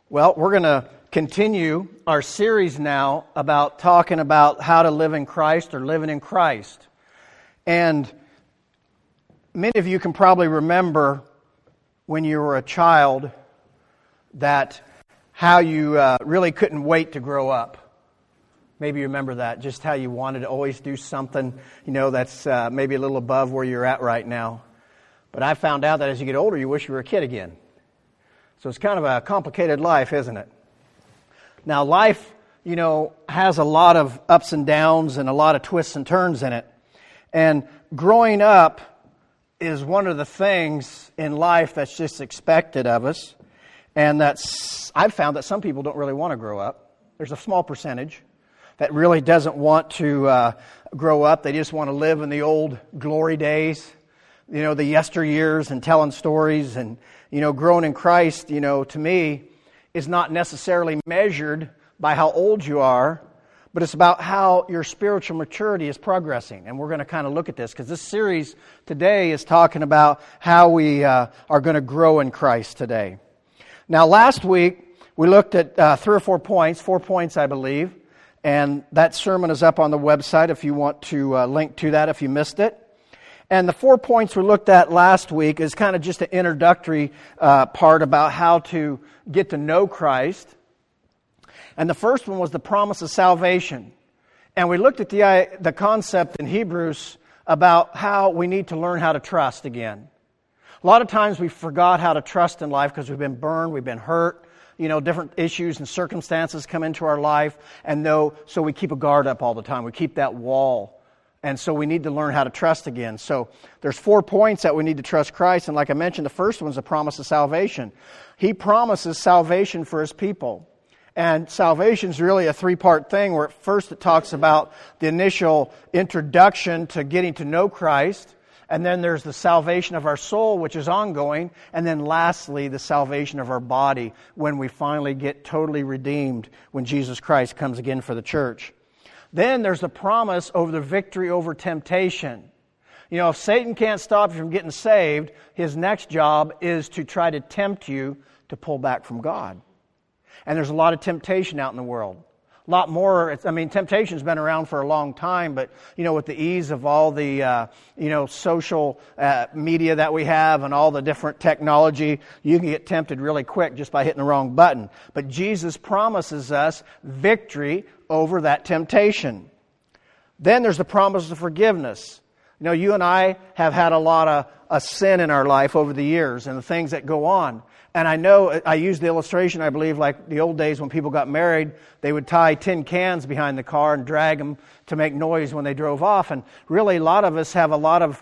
Well, we're going to continue our series now about talking about how to live in Christ or living in Christ. And many of you can probably remember when you were a child that how you really couldn't wait to grow up. Maybe you remember that, just how you wanted to always do something, that's maybe a little above where you're at right now. But I found out that as you get older, you wish you were a kid again. So it's kind of a complicated life, isn't it? Now, life, has a lot of ups and downs and a lot of twists and turns in it. And growing up is one of the things in life that's just expected of us. And I've found that some people don't really want to grow up. There's a small percentage that really doesn't want to grow up. They just want to live in the old glory days, the yesteryears and telling stories. And, growing in Christ, to me, is not necessarily measured by how old you are, but it's about how your spiritual maturity is progressing. And we're going to kind of look at this because this series today is talking about how we are going to grow in Christ today. Now, last week, we looked at 3 or 4 points, 4 points, I believe. And that sermon is up on the website if you want to link to that if you missed it. And the 4 points we looked at last week is kind of just an introductory part about how to get to know Christ. And the first one was the promise of salvation. And we looked at the concept in Hebrews about how we need to learn how to trust again. A lot of times we forgot how to trust in life because we've been burned, we've been hurt. Different issues and circumstances come into our life, so we keep a guard up all the time. We keep that wall. And so we need to learn how to trust again. So there's 4 points that we need to trust Christ. And like I mentioned, the first one's the promise of salvation. He promises salvation for His people. And salvation's really a 3-part thing, where at first it talks about the initial introduction to getting to know Christ. And then there's the salvation of our soul, which is ongoing. And then lastly, the salvation of our body, when we finally get totally redeemed, when Jesus Christ comes again for the church. Then there's the promise over the victory over temptation. If Satan can't stop you from getting saved, his next job is to try to tempt you to pull back from God. And there's a lot of temptation out in the world. A lot more. Temptation's been around for a long time, but, with the ease of all the, social media that we have and all the different technology, you can get tempted really quick just by hitting the wrong button. But Jesus promises us victory over that temptation. Then there's the promise of forgiveness. You and I have had a lot of sin in our life over the years and the things that go on. And I know, I used the illustration, I believe, like the old days when people got married, they would tie tin cans behind the car and drag them to make noise when they drove off. And really, a lot of us have a lot of,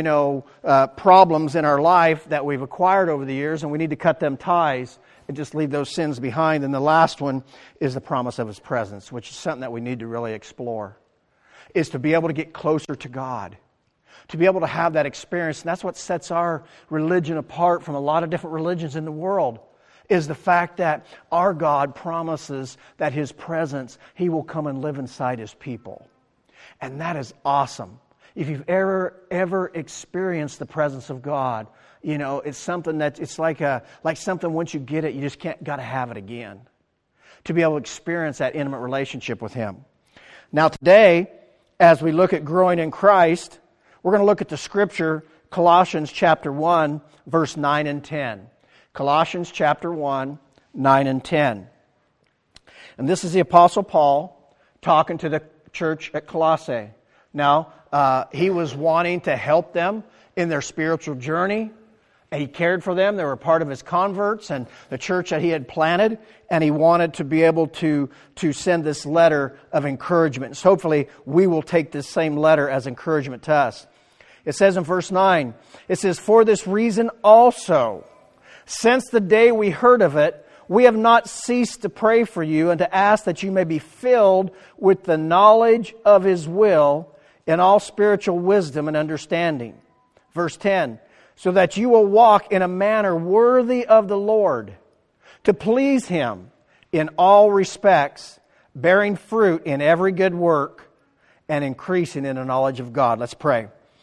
problems in our life that we've acquired over the years, and we need to cut them ties and just leave those sins behind. And the last one is the promise of His presence, which is something that we need to really explore, is to be able to get closer to God. To be able to have that experience. And that's what sets our religion apart from a lot of different religions in the world, is the fact that our God promises that His presence, He will come and live inside His people. And that is awesome. If you've ever experienced the presence of God, it's something that it's like something once you get it, you just got to have it again. To be able to experience that intimate relationship with Him. Now today, as we look at growing in Christ, we're going to look at the scripture, Colossians chapter 1, verse 9 and 10. Colossians chapter 1, 9 and 10. And this is the Apostle Paul talking to the church at Colossae. Now, he was wanting to help them in their spiritual journey. And he cared for them. They were part of his converts and the church that he had planted. And he wanted to be able to send this letter of encouragement. So hopefully we will take this same letter as encouragement to us. It says in verse 9, it says, "For this reason also, since the day we heard of it, we have not ceased to pray for you and to ask that you may be filled with the knowledge of His will in all spiritual wisdom and understanding." Verse 10, "So that you will walk in a manner worthy of the Lord, to please Him in all respects, bearing fruit in every good work, and increasing in the knowledge of God." Let's pray.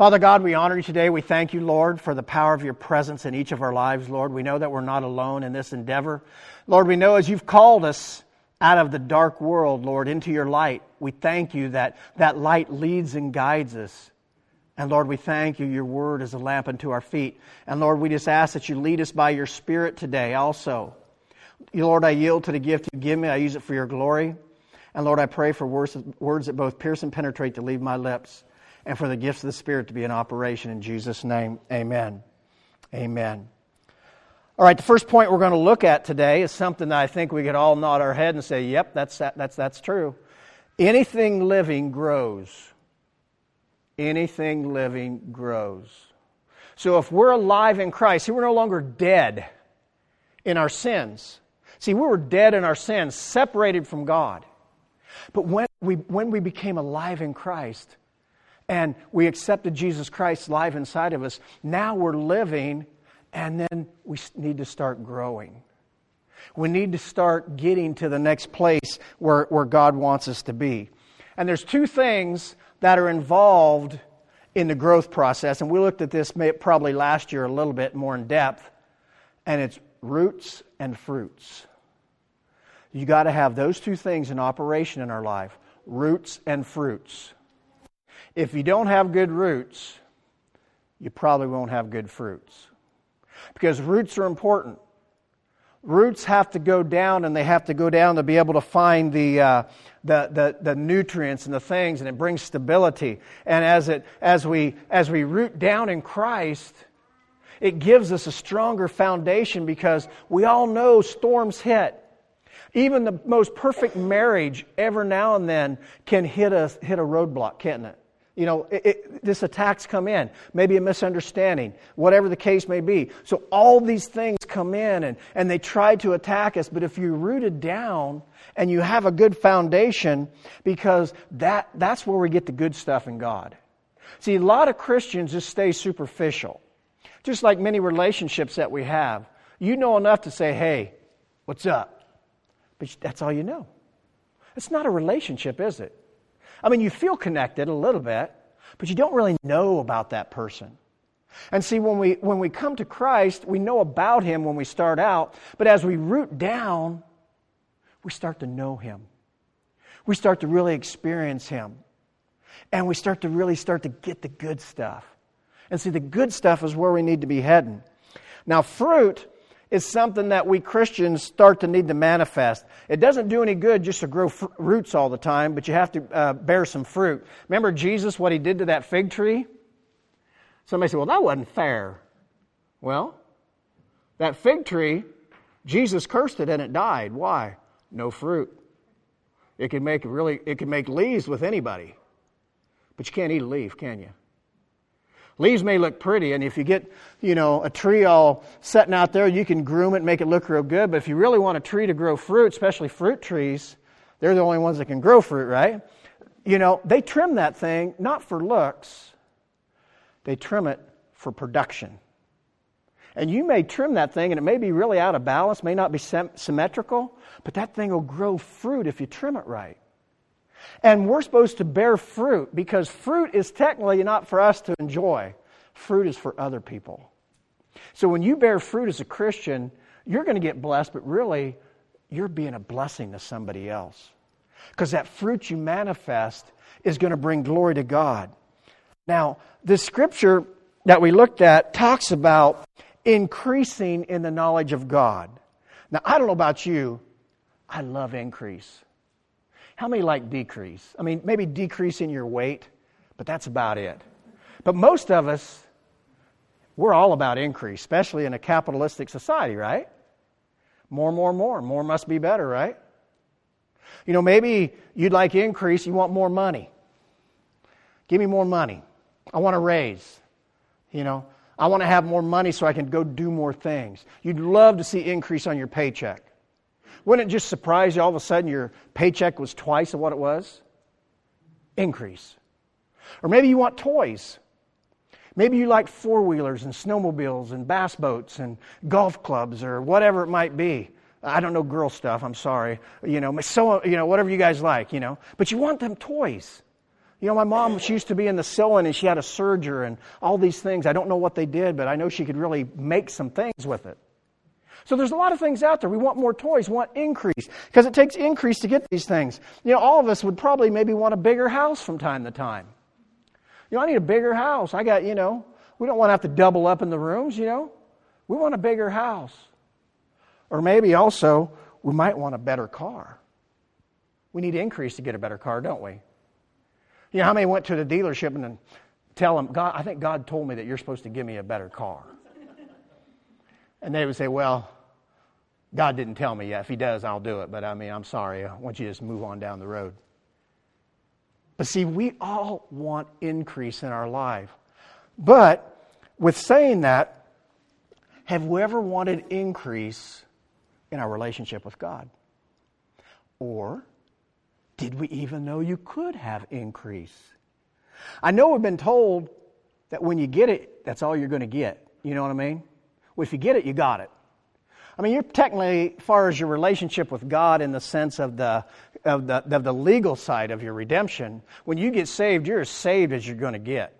Father God, we honor you today. We thank you, Lord, for the power of your presence in each of our lives, Lord. We know that we're not alone in this endeavor. Lord, we know as you've called us out of the dark world, Lord, into your light, we thank you that that light leads and guides us. And Lord, we thank you, your word is a lamp unto our feet. And Lord, we just ask that you lead us by your Spirit today also. Lord, I yield to the gift you give me. I use it for your glory. And Lord, I pray for words that both pierce and penetrate to leave my lips, and for the gifts of the Spirit to be in operation. In Jesus' name, amen. Amen. All right, the first point we're going to look at today is something that I think we could all nod our head and say, yep, that's true. Anything living grows. Anything living grows. So if we're alive in Christ, see, we're no longer dead in our sins. See, we were dead in our sins, separated from God. But when we became alive in Christ, and we accepted Jesus Christ live inside of us, now we're living, and then we need to start growing. We need to start getting to the next place where God wants us to be. And there's two things that are involved in the growth process, and we looked at this probably last year a little bit more in depth, and it's roots and fruits. You got to have those two things in operation in our life, roots and fruits. If you don't have good roots, you probably won't have good fruits. Because roots are important. Roots have to go down, and they have to go down to be able to find the nutrients and the things, and it brings stability. And as we root down in Christ, it gives us a stronger foundation, because we all know storms hit. Even the most perfect marriage, every now and then, can hit a roadblock, can't it? You know, this attacks come in, maybe a misunderstanding, whatever the case may be. So all these things come in, and they try to attack us. But if you're rooted down and you have a good foundation, because that's where we get the good stuff in God. See, a lot of Christians just stay superficial. Just like many relationships that we have. You know enough to say, hey, what's up? But that's all you know. It's not a relationship, is it? I mean, you feel connected a little bit, but you don't really know about that person. And see, when we come to Christ, we know about Him when we start out, but as we root down, we start to know Him. We start to really experience Him. And we start to get the good stuff. And see, the good stuff is where we need to be heading. Now, fruit is something that we Christians start to need to manifest. It doesn't do any good just to grow roots all the time, but you have to bear some fruit. Remember Jesus, what He did to that fig tree? Somebody said, well, that wasn't fair. Well, that fig tree, Jesus cursed it and it died. Why? No fruit. It can make leaves with anybody, but you can't eat a leaf, can you? Leaves may look pretty, and if you get, a tree all setting out there, you can groom it and make it look real good. But if you really want a tree to grow fruit, especially fruit trees, they're the only ones that can grow fruit, right? They trim that thing not for looks. They trim it for production. And you may trim that thing, and it may be really out of balance, may not be symmetrical, but that thing will grow fruit if you trim it right. And we're supposed to bear fruit, because fruit is technically not for us to enjoy. Fruit is for other people. So when you bear fruit as a Christian, you're going to get blessed, but really, you're being a blessing to somebody else. Because that fruit you manifest is going to bring glory to God. Now, the scripture that we looked at talks about increasing in the knowledge of God. Now, I don't know about you, I love increase. How many like decrease? I mean, maybe decrease in your weight, but that's about it. But most of us, we're all about increase, especially in a capitalistic society, right? More. More must be better, right? Maybe you'd like increase, you want more money. Give me more money. I want a raise. I want to have more money so I can go do more things. You'd love to see increase on your paycheck. Wouldn't it just surprise you all of a sudden your paycheck was twice of what it was? Increase. Or maybe you want toys. Maybe you like four-wheelers and snowmobiles and bass boats and golf clubs or whatever it might be. I don't know girl stuff, I'm sorry. Whatever you guys like, But you want them toys. You know, my mom, she used to be in the sewing and she had a serger and all these things. I don't know what they did, but I know she could really make some things with it. So there's a lot of things out there. We want more toys, we want increase, because it takes increase to get these things. You know, all of us would probably maybe want a bigger house from time to time. You know, I need a bigger house. I got, you know, we don't want to have to double up in the rooms, you know. We want a bigger house. Or maybe also, we might want a better car. We need increase to get a better car, don't we? You know, how many went to the dealership and then tell them, God, I think God told me that you're supposed to give me a better car. And they would say, well, God didn't tell me yet. If He does, I'll do it. But I mean, I'm sorry. I want you to just move on down the road. But see, we all want increase in our life. But with saying that, have we ever wanted increase in our relationship with God? Or did we even know you could have increase? I know we've been told that when you get it, that's all you're going to get. You know what I mean? Well, if you get it, you got it. I mean, you're technically, as far as your relationship with God in the sense of the legal side of your redemption, when you get saved, you're as saved as you're going to get.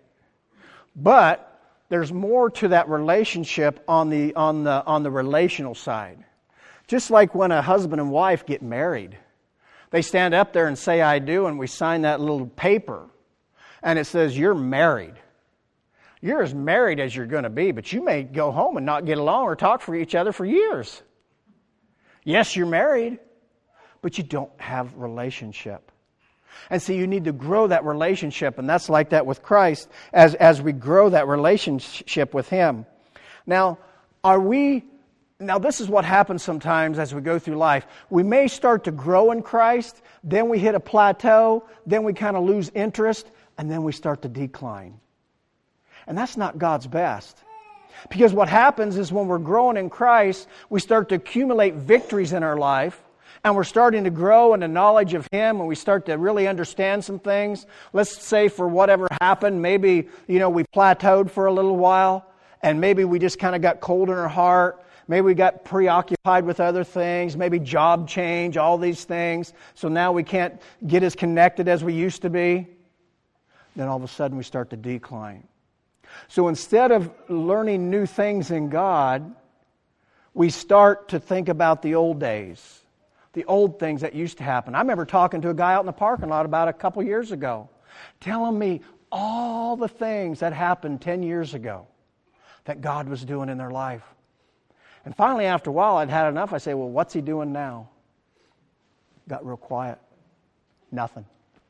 But there's more to that relationship on the relational side. Just like when a husband and wife get married. They stand up there and say, I do, and we sign that little paper. And it says, you're married. You're as married as you're going to be, but you may go home and not get along or talk for each other for years. Yes, you're married, but you don't have relationship. And so you need to grow that relationship, and that's like that with Christ as we grow that relationship with Him. Now, this is what happens sometimes as we go through life. We may start to grow in Christ, then we hit a plateau, then we kind of lose interest, and then we start to decline. And that's not God's best. Because what happens is when we're growing in Christ, we start to accumulate victories in our life, and we're starting to grow in the knowledge of Him, and we start to really understand some things. Let's say for whatever happened, maybe, we plateaued for a little while, and maybe we just kind of got cold in our heart. Maybe we got preoccupied with other things, maybe job change, all these things. So now we can't get as connected as we used to be. Then all of a sudden we start to decline. So instead of learning new things in God, we start to think about the old days, the old things that used to happen. I remember talking to a guy out in the parking lot about a couple years ago, telling me all the things that happened 10 years ago that God was doing in their life. And finally, after a while, I'd had enough. I say, well, what's He doing now? Got real quiet. Nothing.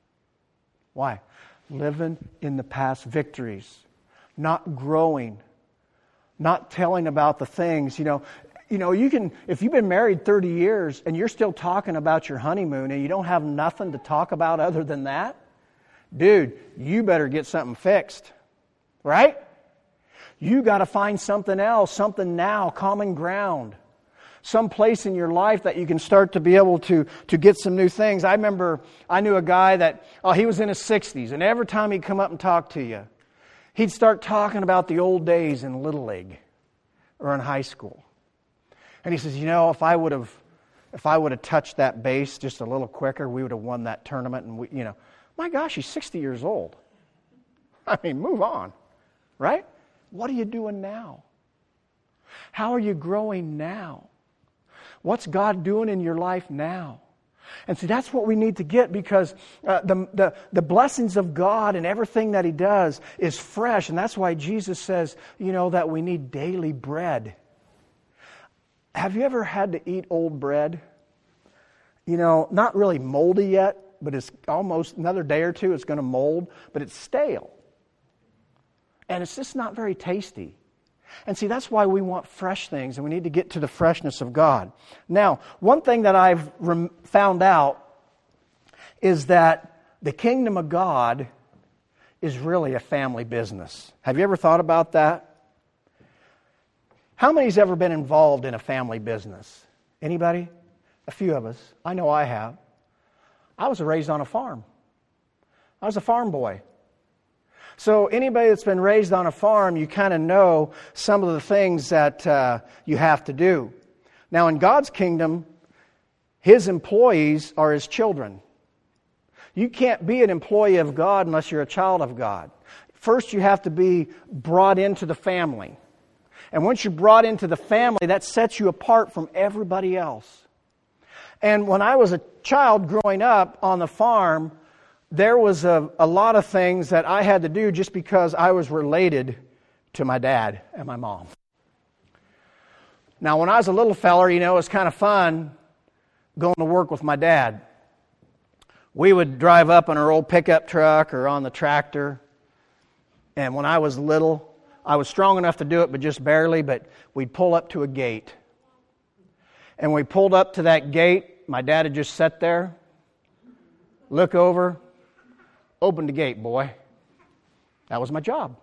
Why? Living in the past victories. Not growing. Not telling about the things. You can, if you've been married 30 years and you're still talking about your honeymoon and you don't have nothing to talk about other than that, dude, you better get something fixed. Right? You got to find something else, something now, common ground. Some place in your life that you can start to be able to get some new things. I remember I knew a guy that, he was in his 60s, and every time he'd come up and talk to you, he'd start talking about the old days in Little League or in high school. And he says, if I would have touched that base just a little quicker, we would have won that tournament. And my gosh, he's 60 years old. I mean, move on, right? What are you doing now? How are you growing now? What's God doing in your life now? And see, that's what we need to get, because the blessings of God and everything that He does is fresh. And that's why Jesus says, that we need daily bread. Have you ever had to eat old bread? Not really moldy yet, but it's almost another day or two, it's going to mold, but it's stale. And it's just not very tasty. And see, that's why we want fresh things, and we need to get to the freshness of God. Now, one thing that I've found out is that the kingdom of God is really a family business. Have you ever thought about that? How many's ever been involved in a family business? Anybody? A few of us. I know I have. I was raised on a farm. I was a farm boy. So anybody that's been raised on a farm, you kind of know some of the things that you have to do. Now, in God's kingdom, His employees are His children. You can't be an employee of God unless you're a child of God. First, you have to be brought into the family. And once you're brought into the family, that sets you apart from everybody else. And when I was a child growing up on the farm, there was a lot of things that I had to do just because I was related to my dad and my mom. Now, when I was a little feller, it was kind of fun going to work with my dad. We would drive up in our old pickup truck or on the tractor. And when I was little, I was strong enough to do it, but just barely, but we'd pull up to a gate. And when we pulled up to that gate, my dad would just sit there, look over, open the gate, boy. That was my job.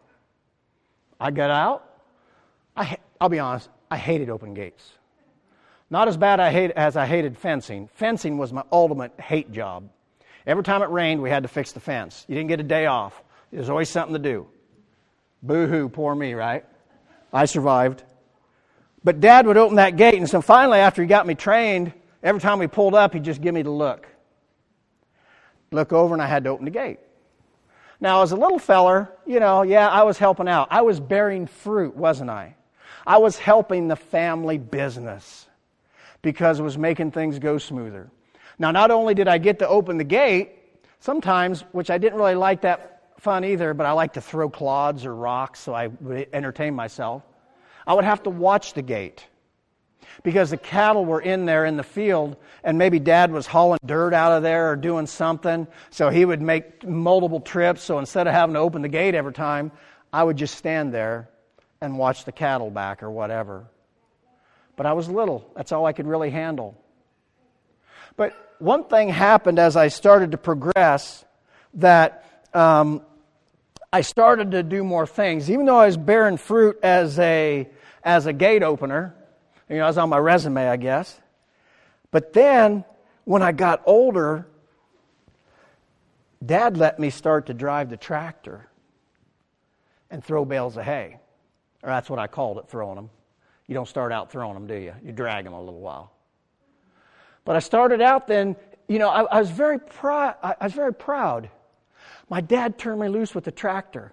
I got out. I'll be honest, I hated open gates. Not as bad as I hated fencing. Fencing was my ultimate hate job. Every time it rained, we had to fix the fence. You didn't get a day off. There's always something to do. Boo-hoo, poor me, right? I survived. But Dad would open that gate, and so finally, after he got me trained, every time we pulled up, he'd just give me the look. Look over, and I had to open the gate. Now, as a little feller, I was helping out. I was bearing fruit, wasn't I? I was helping the family business because it was making things go smoother. Now, not only did I get to open the gate, sometimes, which I didn't really like that fun either, but I like to throw clods or rocks so I would entertain myself. I would have to watch the gate because the cattle were in there in the field, and maybe Dad was hauling dirt out of there or doing something, so he would make multiple trips. So instead of having to open the gate every time, I would just stand there and watch the cattle back or whatever. But I was little. That's all I could really handle. But one thing happened as I started to progress that I started to do more things. Even though I was bearing fruit as a gate opener, I was on my resume, I guess. But then, when I got older, Dad let me start to drive the tractor and throw bales of hay. Or that's what I called it, throwing them. You don't start out throwing them, do you? You drag them a little while. But I started out then, I was very proud. My dad turned me loose with the tractor.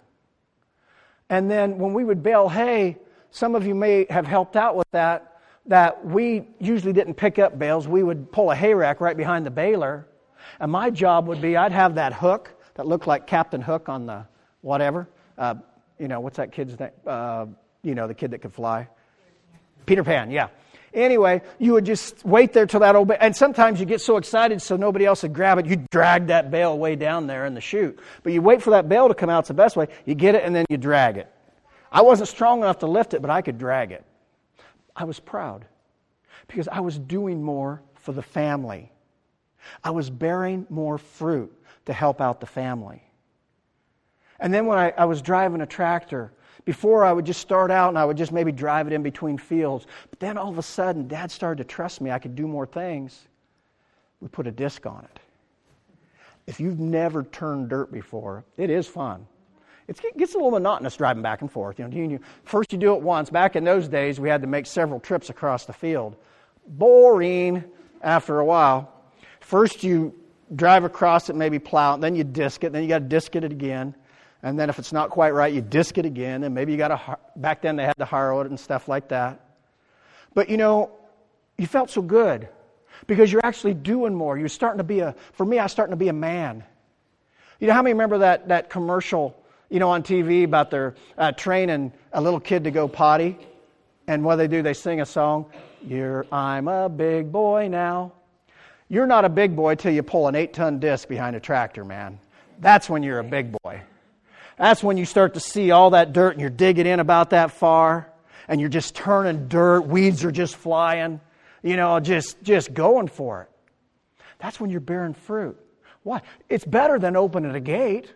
And then when we would bale hay, some of you may have helped out with that we usually didn't pick up bales. We would pull a hay rack right behind the baler. And my job would be, I'd have that hook that looked like Captain Hook on the whatever. What's that kid's name? The kid that could fly. Peter Pan, yeah. Anyway, you would just wait there till that old bale. And sometimes you get so excited so nobody else would grab it, you'd drag that bale way down there in the chute. But you wait for that bale to come out. It's the best way. You get it and then you drag it. I wasn't strong enough to lift it, but I could drag it. I was proud because I was doing more for the family. I was bearing more fruit to help out the family. And then when I was driving a tractor, before I would just start out and I would just maybe drive it in between fields. But then all of a sudden, Dad started to trust me. I could do more things. We put a disc on it. If you've never turned dirt before, it is fun. It gets a little monotonous driving back and forth. First you do it once. Back in those days, we had to make several trips across the field. Boring after a while. First you drive across it, maybe plow it, then you disc it, then you got to disc it again. And then if it's not quite right, you disc it again, and maybe you got to, back then they had to harrow it and stuff like that. But you felt so good because you're actually doing more. You're starting to be for me, I was starting to be a man. How many remember that commercial, on TV about their training a little kid to go potty? And what do? They sing a song, I'm a big boy now. You're not a big boy till you pull an 8-ton disc behind a tractor, man. That's when you're a big boy. That's when you start to see all that dirt and you're digging in about that far and you're just turning dirt, weeds are just flying, just going for it. That's when you're bearing fruit. Why? It's better than opening a gate.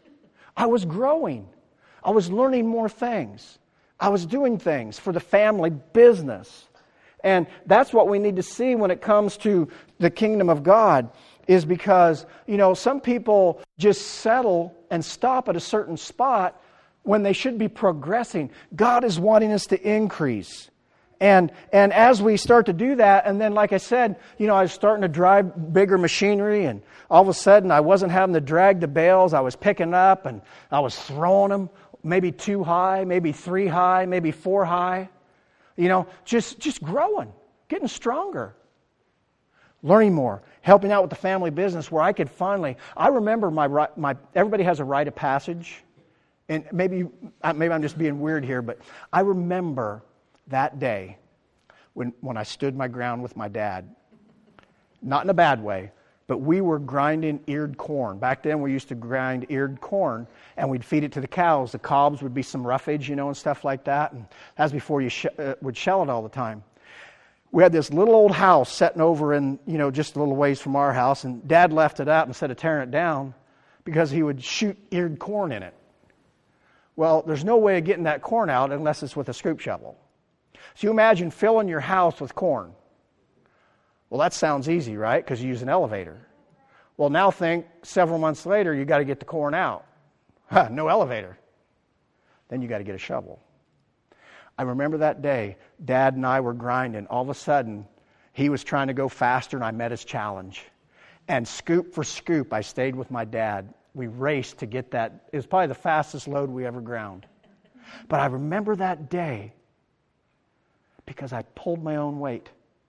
I was growing. I was learning more things. I was doing things for the family business. And that's what we need to see when it comes to the kingdom of God. Is because, some people just settle and stop at a certain spot when they should be progressing. God is wanting us to increase. And as we start to do that, and then like I said, I was starting to drive bigger machinery, and all of a sudden I wasn't having to drag the bales. I was picking up and I was throwing them, maybe 2 high, maybe 3 high, maybe 4 high. Just growing, getting stronger, learning more, helping out with the family business where I could finally, I remember my everybody has a rite of passage, and maybe I'm just being weird here, but I remember that day when I stood my ground with my dad, not in a bad way, but we were grinding eared corn. Back then we used to grind eared corn, and we'd feed it to the cows. The cobs would be some roughage, and stuff like that, and that was before you would shell it all the time. We had this little old house sitting over in, just a little ways from our house, and Dad left it up instead of tearing it down because he would shoot eared corn in it. Well, there's no way of getting that corn out unless it's with a scoop shovel. So you imagine filling your house with corn. Well, that sounds easy, right? Because you use an elevator. Well, now think several months later, you got to get the corn out. No elevator. Then you got to get a shovel. I remember that day, Dad and I were grinding. All of a sudden, he was trying to go faster, and I met his challenge. And scoop for scoop, I stayed with my dad. We raced to get that. It was probably the fastest load we ever ground. But I remember that day because I pulled my own weight.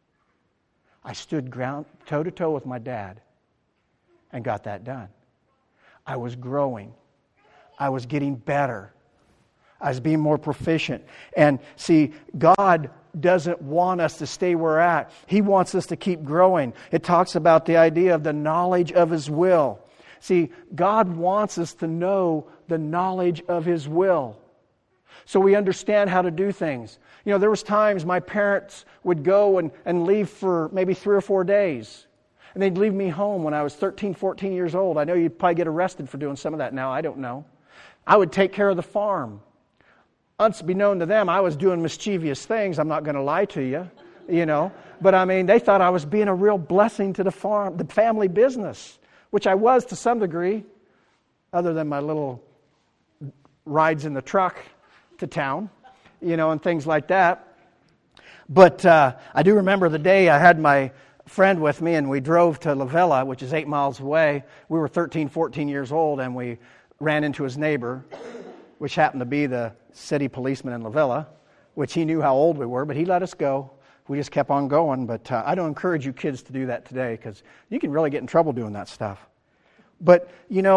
I stood toe-to-toe with my dad and got that done. I was growing. I was getting better. I was being more proficient. And see, God doesn't want us to stay where we're at. He wants us to keep growing. It talks about the idea of the knowledge of His will. See, God wants us to know the knowledge of His will, so we understand how to do things. There was times my parents would go and leave for maybe 3 or 4 days. And they'd leave me home when I was 13, 14 years old. I know you'd probably get arrested for doing some of that now. I don't know. I would take care of the farm. Unbeknown to them, I was doing mischievous things. I'm not going to lie to you, But they thought I was being a real blessing to the farm, the family business, which I was to some degree, other than my little rides in the truck to town, and things like that. But I do remember the day I had my friend with me, and we drove to La Villa, which is 8 miles away. We were 13, 14 years old, and we ran into his neighbor, which happened to be the city policeman in La Villa, which he knew how old we were, but he let us go. We just kept on going. But I don't encourage you kids to do that today, because you can really get in trouble doing that stuff. But,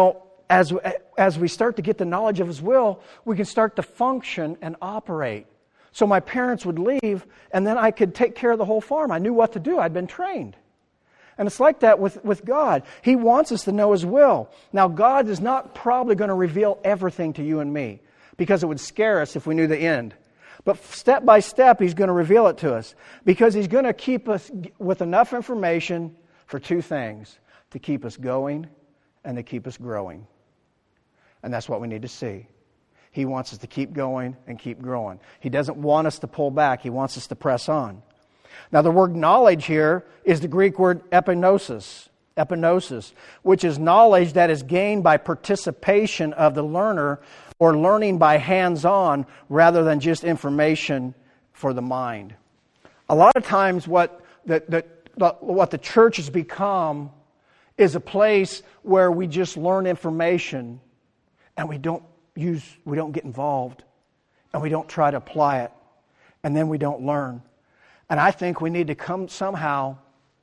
as we start to get the knowledge of His will, we can start to function and operate. So my parents would leave, and then I could take care of the whole farm. I knew what to do. I'd been trained. And it's like that with God. He wants us to know His will. Now, God is not probably going to reveal everything to you and me, because it would scare us if we knew the end. But step by step, He's going to reveal it to us, because He's going to keep us with enough information for 2 things: to keep us going and to keep us growing. And that's what we need to see. He wants us to keep going and keep growing. He doesn't want us to pull back. He wants us to press on. Now, the word knowledge here is the Greek word epinosis, which is knowledge that is gained by participation of the learner, or learning by hands-on rather than just information for the mind. A lot of times what the church has become is a place where we just learn information and we don't get involved, and we don't try to apply it, and then we don't learn. And I think we need to come from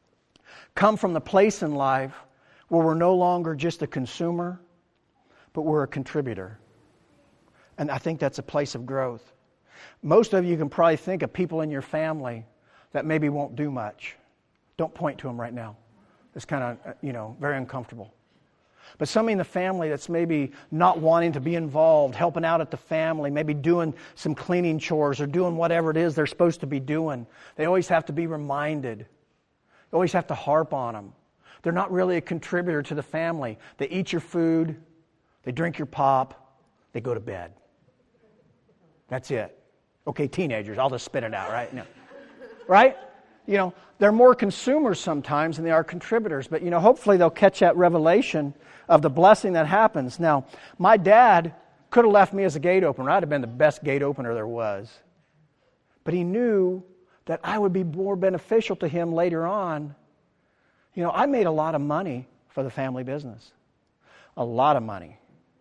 the place in life where we're no longer just a consumer, but we're a contributor. And I think that's a place of growth. Most of you can probably think of people in your family that maybe won't do much. Don't point to them right now. It's kind of, very uncomfortable. But somebody in the family that's maybe not wanting to be involved, helping out at the family, maybe doing some cleaning chores or doing whatever it is they're supposed to be doing. They always have to be reminded. You always have to harp on them. They're not really a contributor to the family. They eat your food, they drink your pop, they go to bed. That's it. Okay, teenagers, I'll just spit it out, right? No. Right? They're more consumers sometimes than they are contributors. But, hopefully they'll catch that revelation of the blessing that happens. Now, my dad could have left me as a gate opener. I'd have been the best gate opener there was. But he knew that I would be more beneficial to him later on. I made a lot of money for the family business. A lot of money.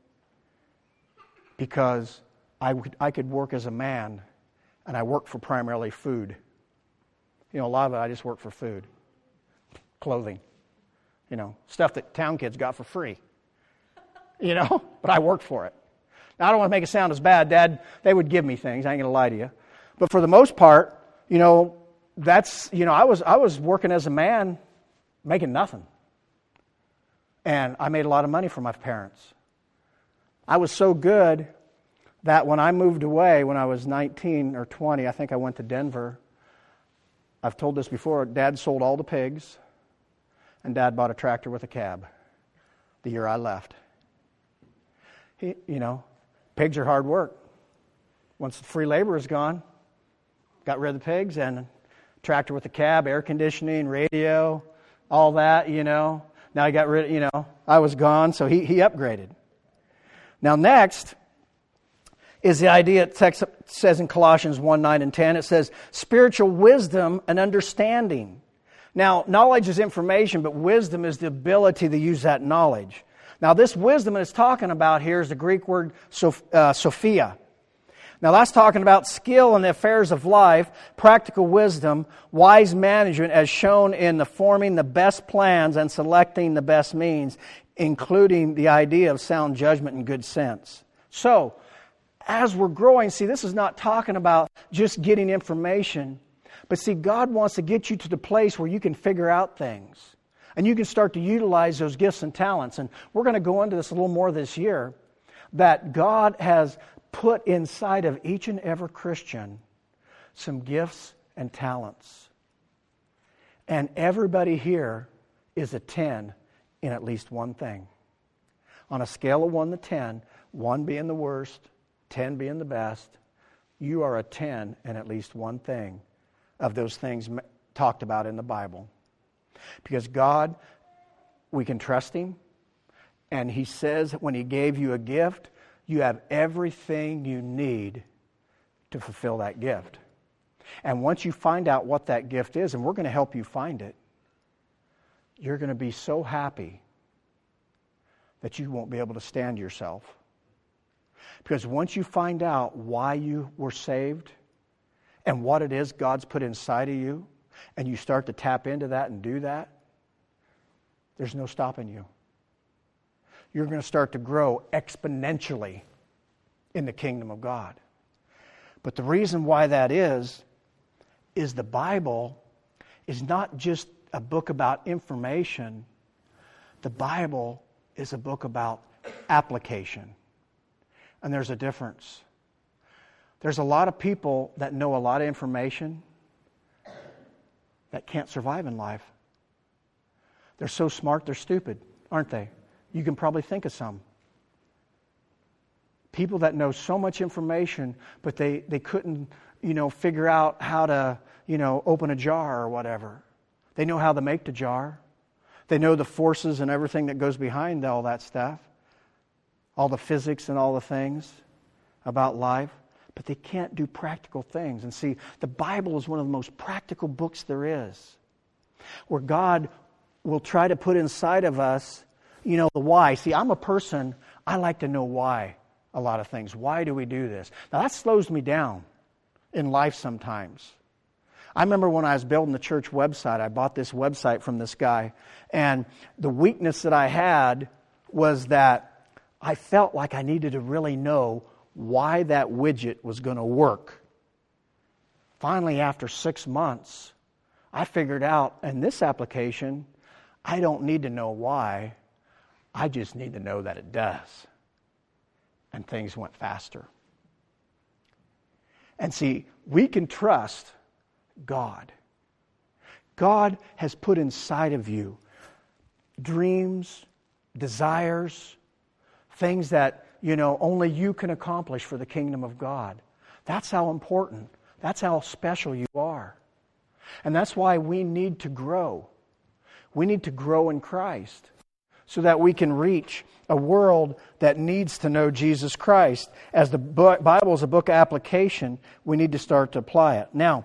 Because I could work as a man, and I worked for primarily food. A lot of it I just worked for food. Clothing. Stuff that town kids got for free. But I worked for it. Now, I don't want to make it sound as bad, Dad. They would give me things. I ain't going to lie to you. But for the most part, that's, I was working as a man, making nothing. And I made a lot of money for my parents. I was so good that when I moved away, when I was 19 or 20, I think I went to Denver. I've told this before, Dad sold all the pigs, and Dad bought a tractor with a cab the year I left. Pigs are hard work. Once the free labor is gone, got rid of the pigs, and tractor with a cab, air conditioning, radio, all that, Now he got rid of, I was gone, so he upgraded. Now next is the idea, it says in Colossians 1, 9 and 10, it says, spiritual wisdom and understanding. Now, knowledge is information, but wisdom is the ability to use that knowledge. Now, this wisdom it's talking about here is the Greek word Sophia. Now, that's talking about skill in the affairs of life, practical wisdom, wise management as shown in the forming the best plans and selecting the best means, including the idea of sound judgment and good sense. So, as we're growing, see, this is not talking about just getting information, but see, God wants to get you to the place where you can figure out things. And you can start to utilize those gifts and talents. And we're going to go into this a little more this year, that God has put inside of each and every Christian some gifts and talents. And everybody here is a 10 in at least one thing. On a scale of 1 to 10, 1 being the worst, 10 being the best, you are a 10 in at least one thing of those things talked about in the Bible. Because God, we can trust Him, and He says when He gave you a gift, you have everything you need to fulfill that gift. And once you find out what that gift is, and we're going to help you find it, you're going to be so happy that you won't be able to stand yourself. Because once you find out why you were saved and what it is God's put inside of you, and you start to tap into that and do that, there's no stopping you. You're going to start to grow exponentially in the kingdom of God. But the reason why that is the Bible is not just a book about information. The Bible is a book about application. And there's a difference. There's a lot of people that know a lot of information that can't survive in life. They're so smart, they're stupid, aren't they? You can probably think of some. People that know so much information, but they couldn't, figure out how to, open a jar or whatever. They know how to make the jar. They know the forces and everything that goes behind all that stuff. All the physics and all the things about life. But they can't do practical things. And see, the Bible is one of the most practical books there is. Where God will try to put inside of us, the why. See, I'm a person, I like to know why a lot of things. Why do we do this? Now, that slows me down in life sometimes. I remember when I was building the church website, I bought this website from this guy. And the weakness that I had was that I felt like I needed to really know why that widget was going to work. Finally, after 6 months, I figured out in this application, I don't need to know why. I just need to know that it does. And things went faster. And see, we can trust God. God has put inside of you dreams, desires, things that only you can accomplish for the kingdom of God. That's how important, that's how special you are. And that's why we need to grow. We need to grow in Christ so that we can reach a world that needs to know Jesus Christ. As the Bible is a book of application, we need to start to apply it. Now,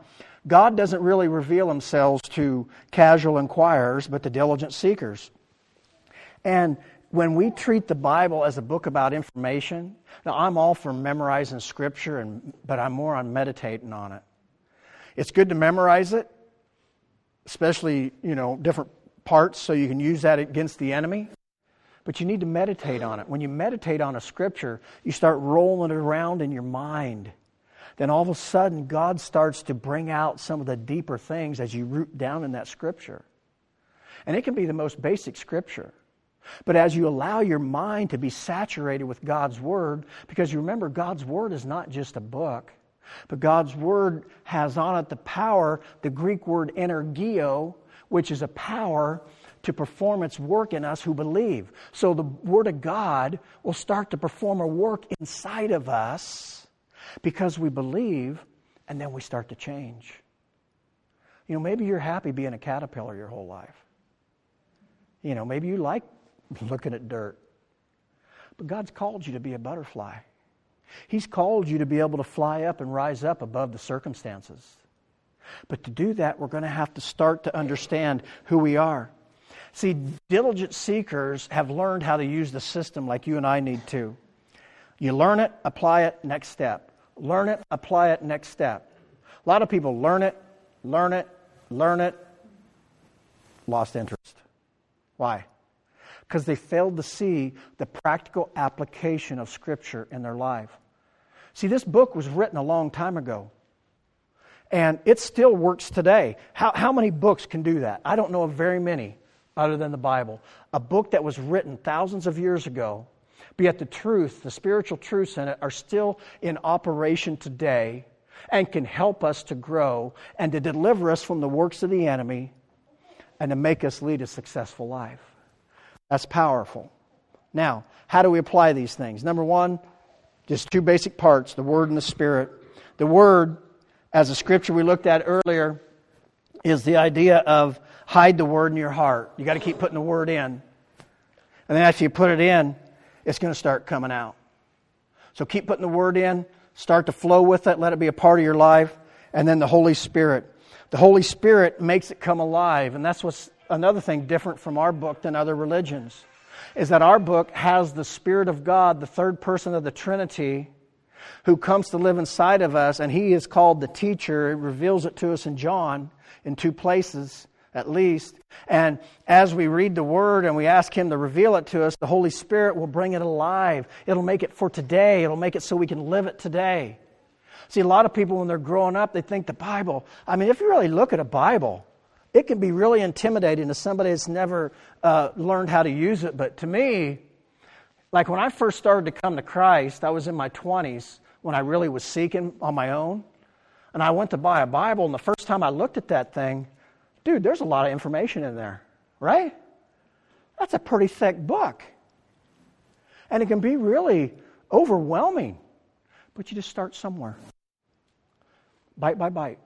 God doesn't really reveal Himself to casual inquirers, but to diligent seekers. And when we treat the Bible as a book about information, now I'm all for memorizing Scripture, but I'm more on meditating on it. It's good to memorize it, especially, different parts, so you can use that against the enemy. But you need to meditate on it. When you meditate on a Scripture, you start rolling it around in your mind. Then all of a sudden, God starts to bring out some of the deeper things as you root down in that Scripture. And it can be the most basic Scripture. But as you allow your mind to be saturated with God's Word, because you remember, God's Word is not just a book, but God's Word has on it the power, the Greek word energeo, which is a power to perform its work in us who believe. So the Word of God will start to perform a work inside of us because we believe, and then we start to change. Maybe you're happy being a caterpillar your whole life. Maybe you like looking at dirt. But God's called you to be a butterfly. He's called you to be able to fly up and rise up above the circumstances. But to do that, we're going to have to start to understand who we are. See, diligent seekers have learned how to use the system like you and I need to. You learn it, apply it, next step. Learn it, apply it, next step. A lot of people learn it, lost interest. Why? Because they failed to see the practical application of Scripture in their life. See, this book was written a long time ago. And it still works today. How many books can do that? I don't know of very many other than the Bible. A book that was written thousands of years ago, but yet the spiritual truths in it are still in operation today and can help us to grow and to deliver us from the works of the enemy and to make us lead a successful life. That's powerful. Now, how do we apply these things? Number one, just two basic parts, the Word and the Spirit. The Word, as the scripture we looked at earlier, is the idea of hide the Word in your heart. You got to keep putting the Word in. And then after you put it in, it's going to start coming out. So keep putting the Word in, start to flow with it, let it be a part of your life, and then the Holy Spirit. The Holy Spirit makes it come alive, and that's what's another thing different from our book than other religions, is that our book has the Spirit of God, the third person of the Trinity, who comes to live inside of us, and He is called the teacher. It reveals it to us in John in two places at least. And as we read the Word and we ask Him to reveal it to us, the Holy Spirit will bring it alive. It'll make it for today. It'll make it so we can live it today. See, a lot of people when they're growing up, they think the Bible, if you really look at a Bible, it can be really intimidating to somebody that's never learned how to use it. But to me, like when I first started to come to Christ, I was in my 20s when I really was seeking on my own. And I went to buy a Bible, and the first time I looked at that thing, dude, there's a lot of information in there, right? That's a pretty thick book. And it can be really overwhelming. But you just start somewhere. Bite by bite.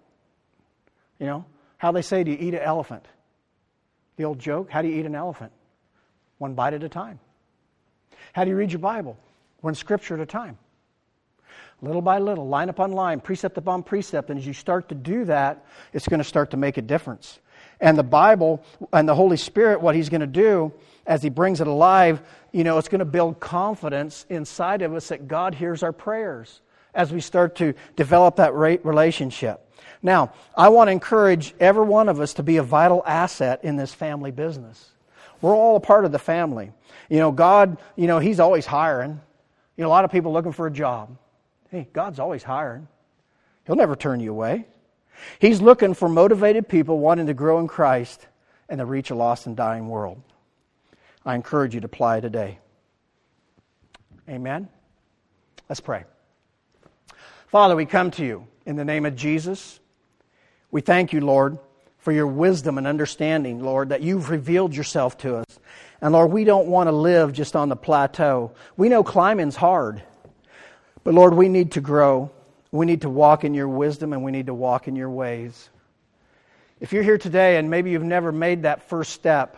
How they say, do you eat an elephant? The old joke, how do you eat an elephant? One bite at a time. How do you read your Bible? One scripture at a time. Little by little, line upon line, precept upon precept. And as you start to do that, it's going to start to make a difference. And the Bible and the Holy Spirit, what He's going to do as He brings it alive, it's going to build confidence inside of us that God hears our prayers as we start to develop that relationship. Now, I want to encourage every one of us to be a vital asset in this family business. We're all a part of the family. God, He's always hiring. A lot of people looking for a job. Hey, God's always hiring. He'll never turn you away. He's looking for motivated people wanting to grow in Christ and to reach a lost and dying world. I encourage you to apply today. Amen? Let's pray. Father, we come to You in the name of Jesus. We thank You, Lord, for Your wisdom and understanding, Lord, that You've revealed Yourself to us. And Lord, we don't want to live just on the plateau. We know climbing's hard. But Lord, we need to grow. We need to walk in Your wisdom and we need to walk in Your ways. If you're here today and maybe you've never made that first step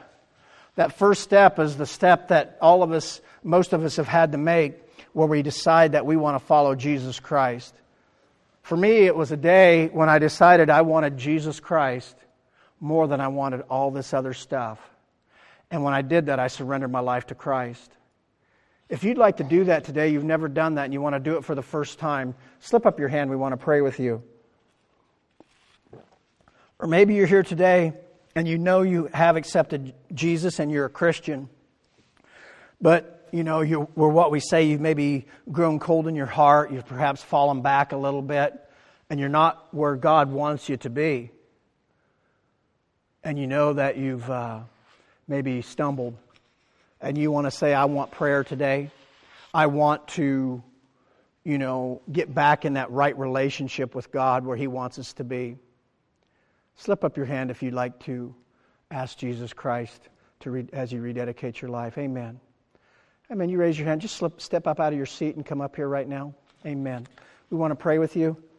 is the step that most of us have had to make, where we decide that we want to follow Jesus Christ. For me, it was a day when I decided I wanted Jesus Christ more than I wanted all this other stuff. And when I did that, I surrendered my life to Christ. If you'd like to do that today, you've never done that, and you want to do it for the first time, slip up your hand. We want to pray with you. Or maybe you're here today, and you know you have accepted Jesus and you're a Christian. But, you were what we say, you've maybe grown cold in your heart, you've perhaps fallen back a little bit, and you're not where God wants you to be. And you know that you've maybe stumbled. And you want to say, I want prayer today. I want to, get back in that right relationship with God where He wants us to be. Slip up your hand if you'd like to ask Jesus Christ as you rededicate your life. Amen. Amen. You raise your hand. Just step up out of your seat and come up here right now. Amen. We want to pray with you.